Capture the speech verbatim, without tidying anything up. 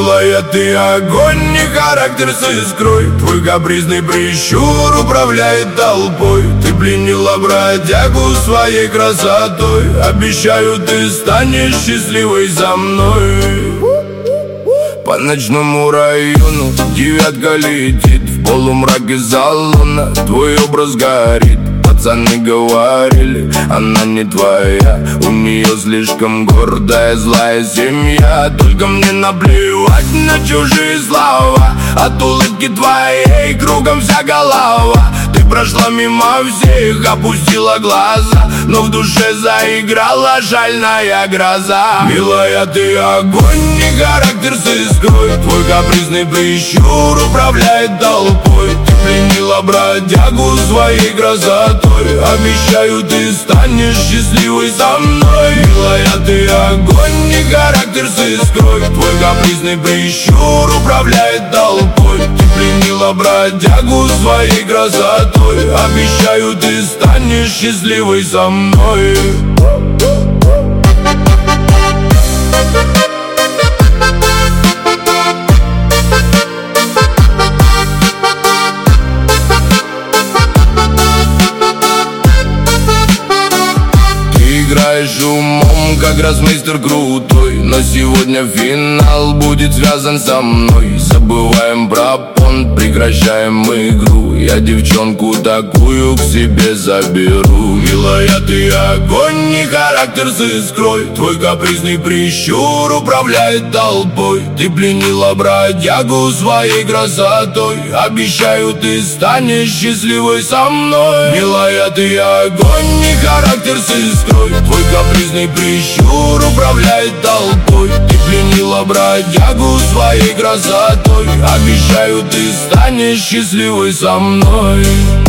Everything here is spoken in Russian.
Милая, ты огонь, не характер с искрой. Твой капризный прищур управляет толпой. Ты пленила бродягу своей красотой. Обещаю, ты станешь счастливой со мной. По ночному району девятка летит. В полумраке салона твой образ горит. Пацаны говорили, она не твоя. У нее слишком гордая, злая семья. Только мне наплевать на чужие слова. От улыбки твоей кругом вся голова. Ты прошла мимо всех, опустила глаза, но в душе заиграла жальная гроза. Милая, ты огонь, не характер с искрой. Твой капризный прищур управляет толпой. Ты пленила бродягу своей красотой. Обещаю, ты станешь счастливой со мной. Милая, ты огонь, не характер с искрой. Твой капризный прищур управляет толпой. Ты пленила бродягу своей красотой. Обещаю, ты станешь счастливой со мной. Играешь умом, как гроссмейстер крутой. Но сегодня финал будет связан со мной. Забываем про понт, прекращаем игру. Я девчонку такую к себе заберу. Милая, ты огонь, не характер с искрой. Твой капризный прищур управляет толпой. Ты пленила бродягу своей красотой. Обещаю, ты станешь счастливой со мной. Милая, ты огонь, не характер с искрой. Твой капризный прищур управляет толпой. Ты пленила бродягу своей красотой. Обещаю, ты станешь счастливой со мной.